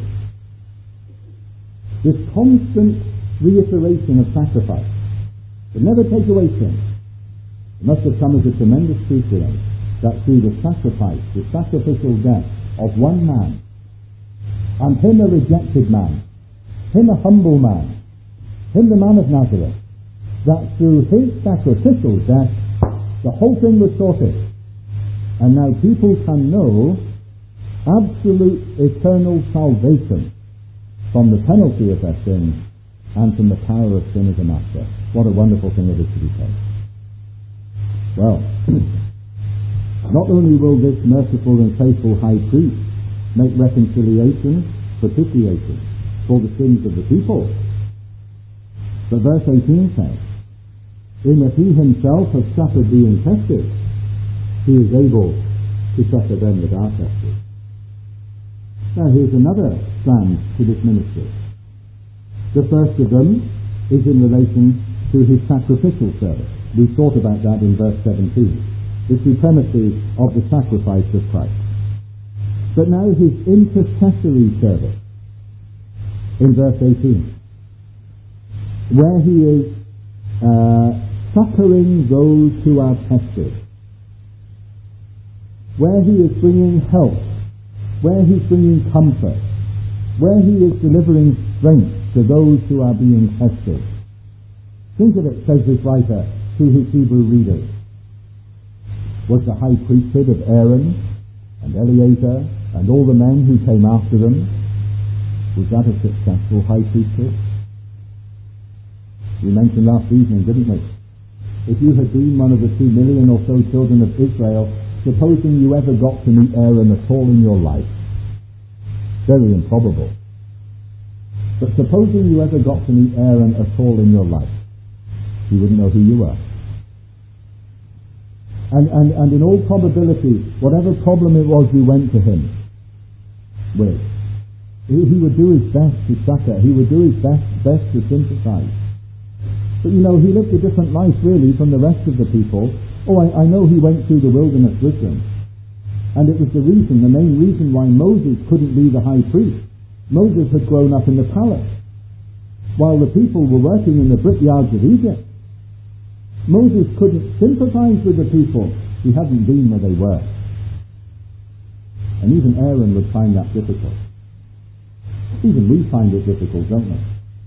this constant reiteration of sacrifice, would never take away sin. It must have come as a tremendous truth to them that through the sacrifice, the sacrificial death of one man, and him a rejected man, him a humble man, him the man of Nazareth, that through his sacrificial death, the whole thing was sorted. And now people can know absolute eternal salvation from the penalty of their sins and from the power of sin as a master. What a wonderful thing it is to be saved. Well, not only will this merciful and faithful high priest make reconciliation, propitiation for the sins of the people, but verse eighteen says, in that he himself has suffered being tested, he is able to suffer them that are tested. Now here's another strand to this ministry. The first of them is in relation to his sacrificial service. We thought about that in verse seventeen. The supremacy of the sacrifice of Christ. But now his intercessory service in verse eighteen, where he is uh, succoring those who are tested, where he is bringing help, where he is bringing comfort, where he is delivering strength to those who are being tested. Think of it, says this writer to his Hebrew readers. Was the high priesthood of Aaron and Eleazar and all the men who came after them, was that a successful high priesthood? We mentioned last evening, didn't we? If you had been one of the two million or so children of Israel, supposing you ever got to meet Aaron at all in your life, very improbable. But supposing you ever got to meet Aaron at all in your life, you wouldn't know who you were. And, and, and in all probability, whatever problem it was you went to him with, he, he would do his best to succor. He would do his best, best to sympathize. But you know, he lived a different life really from the rest of the people. Oh, I, I know he went through the wilderness with them. And it was the reason, the main reason why Moses couldn't be the high priest. Moses had grown up in the palace, while the people were working in the brickyards of Egypt. Moses couldn't sympathize with the people. He hadn't been where they were. And even Aaron would find that difficult. Even we find it difficult, don't we?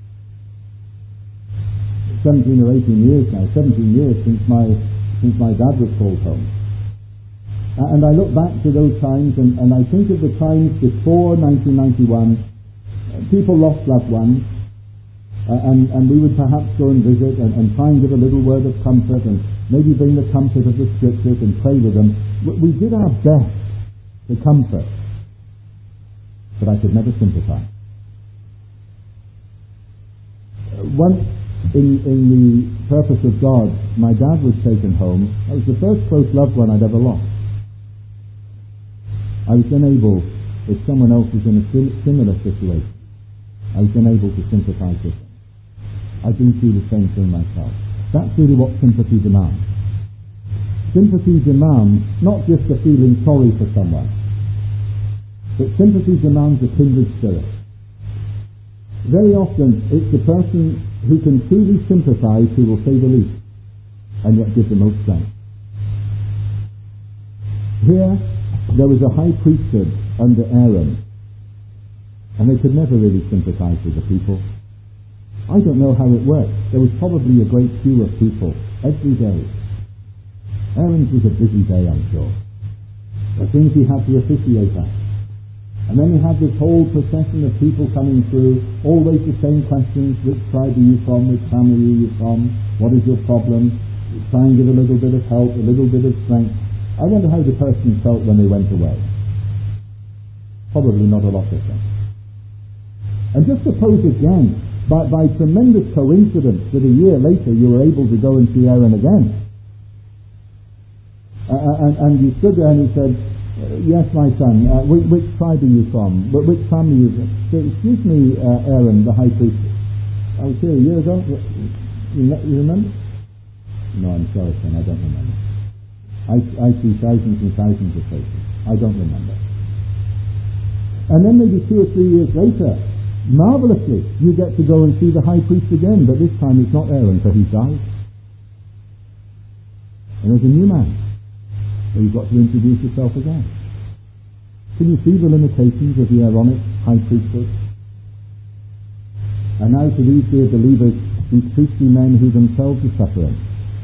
Seventeen or eighteen years now, seventeen years since my since my dad was called home. And I look back to those times, and, and I think of the times before nineteen ninety-one. People lost loved ones. Uh, and, and we would perhaps go and visit and, and try and give a little word of comfort and maybe bring the comfort of the Scriptures and pray with them. We, we did our best to comfort, but I could never sympathize. Uh, once in, in the purpose of God, my dad was taken home. That was the first close loved one I'd ever lost. I was unable, if someone else was in a similar situation, I was unable to sympathize with them. I've been through the same thing myself. That's really what sympathy demands. Sympathy demands not just a feeling sorry for someone, but sympathy demands a kindred spirit. Very often it's the person who can truly sympathize who will say the least and yet give the most strength. Here there was a high priesthood under Aaron, and they could never really sympathize with the people. I don't know how it worked. There was probably a great queue of people every day. Aaron's was a busy day, I'm sure. The things he had to officiate at. And then he had this whole procession of people coming through, always the same questions: which tribe are you from, which family are you from, what is your problem? try and give a little bit of help, a little bit of strength. I wonder how the person felt when they went away. Probably not a lot different. And just suppose again, by, by tremendous coincidence, that a year later you were able to go and see Aaron again. Uh, and, and you stood there and he said, yes, my son, uh, which, which tribe are you from? Which family are you from? So, excuse me, uh, Aaron, the high priest. I was here a year ago. You, you remember? No, I'm sorry, son, I don't remember. I, I see thousands and thousands of faces. I don't remember. And then maybe two or three years later, marvelously, you get to go and see the high priest again, but this time it's not Aaron, for he's died. And there's a new man. So you've got to introduce yourself again. Can you see the limitations of the Aaronic high priesthood? And now to these dear believers, these priestly men who themselves are suffering,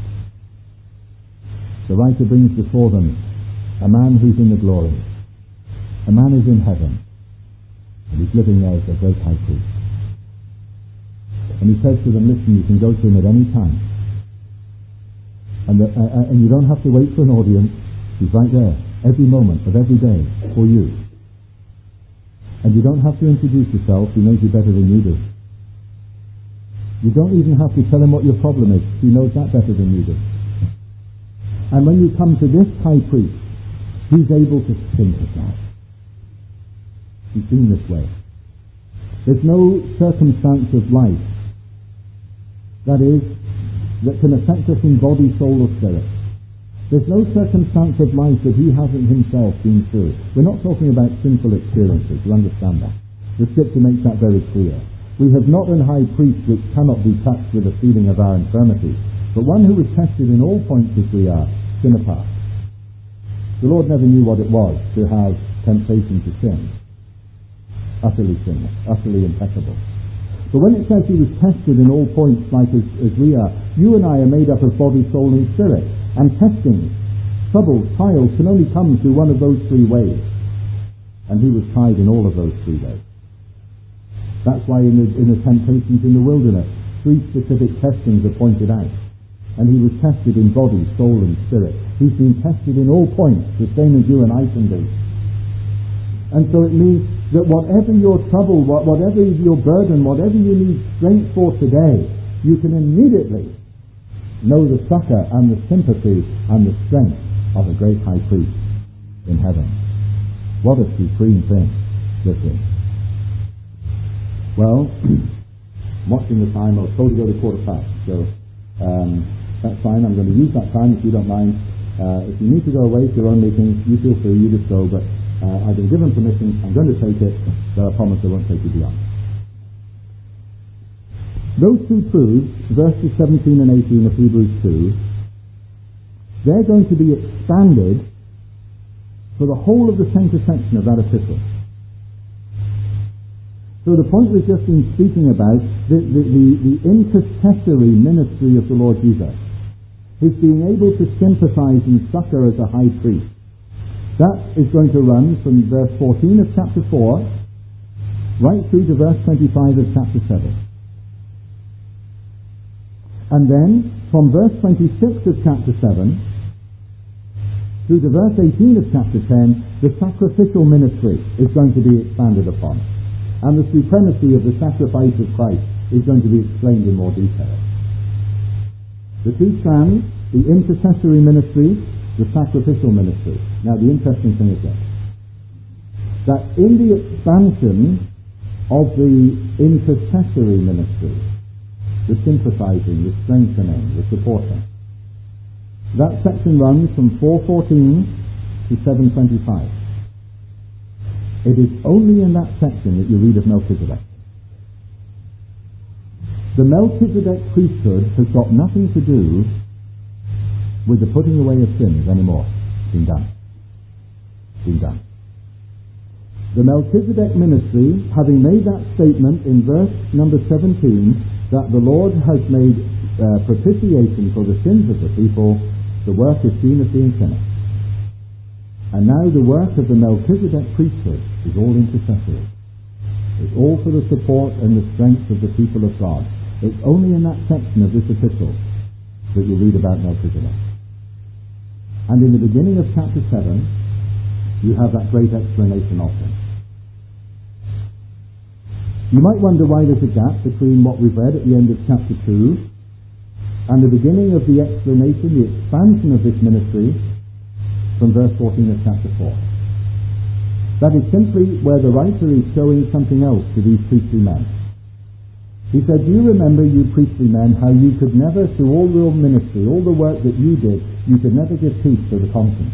the writer brings before them a man who's in the glory, a man who's in heaven, and he's living there as a great high priest. And he says to them, listen, you can go to him at any time. And, the, uh, and you don't have to wait for an audience. He's right there, every moment of every day, for you. And you don't have to introduce yourself. He knows you better than you do. You don't even have to tell him what your problem is. He knows that better than you do. And when you come to this high priest, he's able to sympathize. He's been this way. There's no circumstance of life, that is, that can affect us in body, soul or spirit. There's no circumstance of life that he hasn't himself been through. We're not talking about sinful experiences, you understand that. The scripture makes that very clear. We have not an high priest which cannot be touched with the feeling of our infirmities, but one who was tested in all points as we are, sin apart. The Lord never knew what it was to have temptation to sin. Utterly sinless, utterly impeccable. But when it says he was tested in all points like as, as we are, you and I are made up of body, soul and spirit. And testing, troubles, trials can only come through one of those three ways. And he was tried in all of those three ways. That's why in the, in the temptations in the wilderness, three specific testings are pointed out. And he was tested in body, soul and spirit. He's been tested in all points, the same as you and I can be. And so it means that whatever your trouble, whatever your burden, whatever you need strength for today, you can immediately know the succor and the sympathy and the strength of a great high priest in heaven. What a supreme thing this is. Well, watching the time, I was told to go to quarter past, so um, that's fine. I'm going to use that time if you don't mind. Uh, if you need to go away to your own meetings, you feel free, you just go, but uh, I've been given permission, I'm going to take it, so I promise I won't take you beyond. Those two truths, verses seventeen and eighteen of Hebrews two, they're going to be expanded for the whole of the centre section of that epistle. So the point we've just been speaking about, the, the, the, the intercessory ministry of the Lord Jesus, his being able to sympathize and succor as a high priest, that is going to run from verse fourteen of chapter four right through to verse twenty-five of chapter seven. And then, from verse twenty-six of chapter seven through to verse eighteen of chapter ten, the sacrificial ministry is going to be expanded upon. And the supremacy of the sacrifice of Christ is going to be explained in more detail. The two strands, the intercessory ministry, the sacrificial ministry. Now, the interesting thing is this, that in the expansion of the intercessory ministry, the sympathizing, the strengthening, the supporting, that section runs from four fourteen to seven twenty-five. It is only in that section that you read of Melchizedek. The Melchizedek priesthood has got nothing to do with the putting away of sins anymore. It's been done. It's been done. The Melchizedek ministry, having made that statement in verse number seventeen, that the Lord has made uh, propitiation for the sins of the people, the work is seen as being finished. And now the work of the Melchizedek priesthood is all intercessory. It's all for the support and the strength of the people of God. It's only in that section of this epistle that you read about Melchizedek. And in the beginning of chapter seven, you have that great explanation of him. You might wonder why there's a gap between what we've read at the end of chapter two and the beginning of the explanation, the expansion of this ministry from verse fourteen of chapter four. That is simply where the writer is showing something else to these priestly men. He said, "Do you remember, you priestly men, how you could never, through all your ministry, all the work that you did, you could never give peace to the conscience.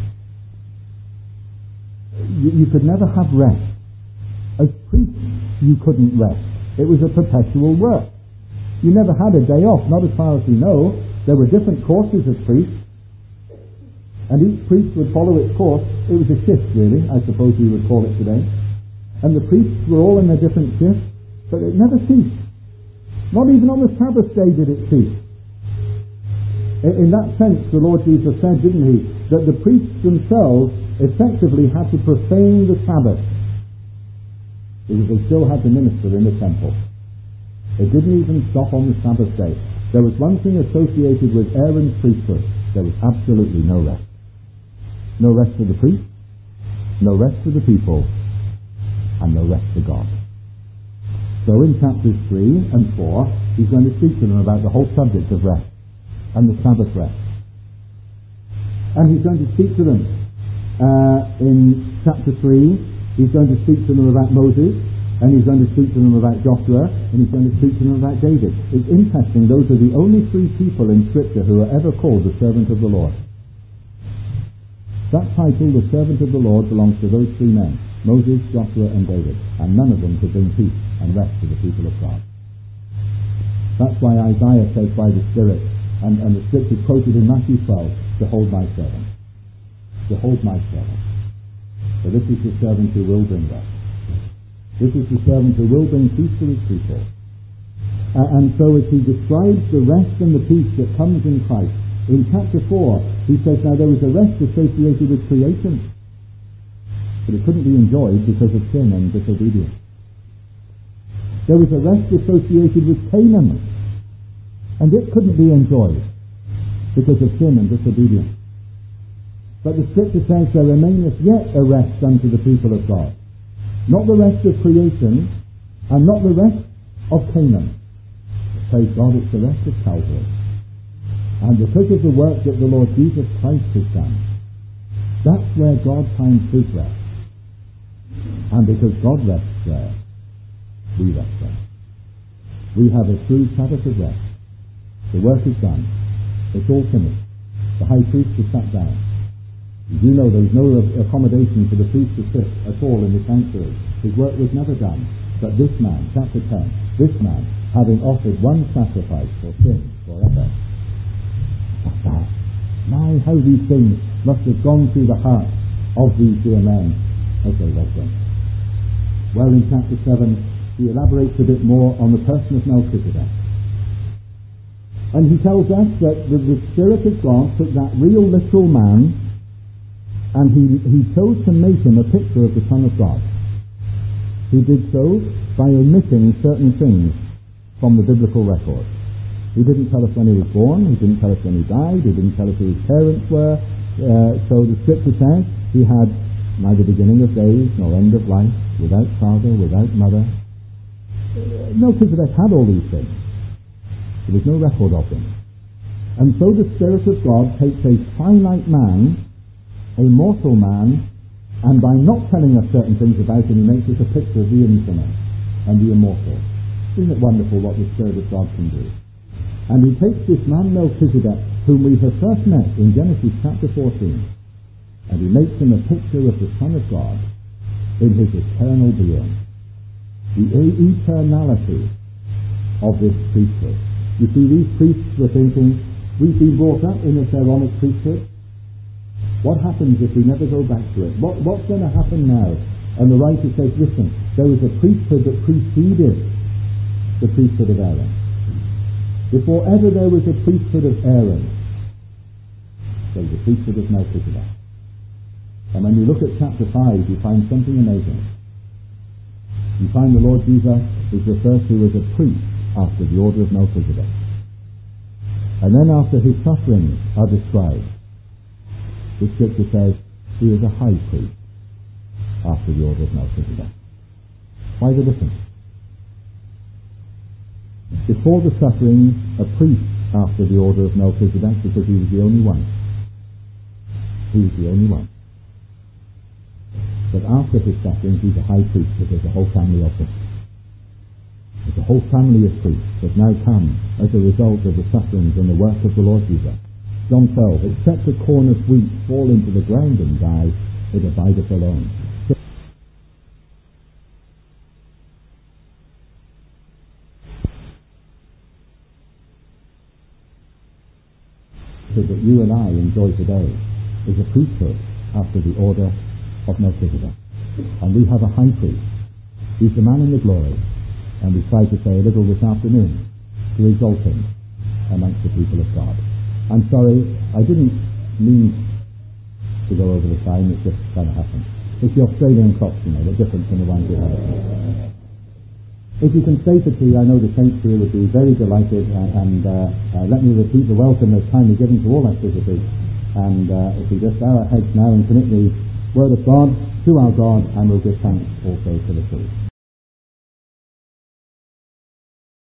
You, you could never have rest. As priests, you couldn't rest. It was a perpetual work. You never had a day off, not as far as we know. There were different courses of priests, and each priest would follow its course. It was a shift, really, I suppose we would call it today. And the priests were all in their different shifts, but it never ceased. Not even on the Sabbath day did it cease. In that sense, the Lord Jesus said, didn't he, that the priests themselves effectively had to profane the Sabbath, because they still had to minister in the temple. It didn't even stop on the Sabbath day. There was one thing associated with Aaron's priesthood. There was absolutely no rest. No rest for the priests, no rest for the people, and no rest for God. So in chapters three and four, he's going to speak to them about the whole subject of rest and the Sabbath rest. And he's going to speak to them uh, in chapter three, he's going to speak to them about Moses, and he's going to speak to them about Joshua, and he's going to speak to them about David. It's interesting, those are the only three people in Scripture who are ever called the servant of the Lord. That title, the servant of the Lord, belongs to those three men, Moses, Joshua, and David, and none of them could bring peace and rest to the people of God. That's why Isaiah says by the Spirit, and, and the Scripture quoted in Matthew twelve, to hold my servant. To hold my servant. For this is the servant who will bring rest. This is the servant who will bring peace to his people. Uh, and so as he describes the rest and the peace that comes in Christ, in chapter four, he says, now there was a rest associated with creation, but it couldn't be enjoyed because of sin and disobedience. There was a rest associated with Canaan, and it couldn't be enjoyed because of sin and disobedience. But the Scripture says there remaineth yet a rest unto the people of God. Not the rest of creation, and not the rest of Canaan. Praise God, it's the rest of Calvary. And because of the work that the Lord Jesus Christ has done, that's where God finds his rest. And because God rests there, we rest there. We have a true Sabbath of rest. The work is done. It's all finished. The high priest is sat down. You know there's no accommodation for the priest to sit at all in the sanctuary. His work was never done. But this man, chapter ten, this man, having offered one sacrifice for sin forever. That. My, how these things must have gone through the heart of these dear men as they read them. Well, in chapter seven, he elaborates a bit more on the person of Melchizedek. And he tells us that the, the Spirit of God took that real literal man and he, he chose to make him a picture of the Son of God. He did so by omitting certain things from the biblical record. He didn't tell us when he was born, he didn't tell us when he died, he didn't tell us who his parents were. Uh, so the Scripture says he had neither beginning of days nor end of life, without father, without mother. Uh, Melchizedek had all these things. There was no record of them. And so the Spirit of God takes a finite man, a mortal man, and by not telling us certain things about him, he makes us a picture of the infinite and the immortal. Isn't it wonderful what the Spirit of God can do? And he takes this man Melchizedek, whom we have first met in Genesis chapter fourteen, and he makes him a picture of the Son of God in his eternal being. The eternality of this priesthood. You see, these priests were thinking, we've been brought up in this Aaronic priesthood. What happens if we never go back to it? What, what's going to happen now? And the writer says, listen, there was a priesthood that preceded the priesthood of Aaron. Before ever there was a priesthood of Aaron, there was a priesthood of Melchizedek. And when you look at chapter five, you find something amazing. You find the Lord Jesus is referred to as a priest after the order of Melchizedek. And then after his sufferings are described, the scripture says he is a high priest after the order of Melchizedek. Why the difference? Before the sufferings, a priest after the order of Melchizedek, because he was the only one. He was the only one. But after his sufferings, he's a high priest, because there's a whole family of them. There's a whole family of priests that now come as a result of the sufferings and the work of the Lord Jesus. John twelve, except a corn of wheat fall into the ground and die, it abideth alone. So that you and I enjoy today is a priesthood after the order of Melchizedek. And we have a high priest. He's the man in the glory. And we try to say a little this afternoon to exalt him amongst the people of God. I'm sorry, I didn't mean to go over the time, it just kind of happened. It's the Australian crops, you know, they're different from the ones we have. If you can stay for tea, I know the saints here would be very delighted, uh, and uh, uh, let me repeat the welcome that's kindly given to all our visitors. And uh, if we just bow our heads now and commit the Word of God to our God, and we'll give thanks also for the truth.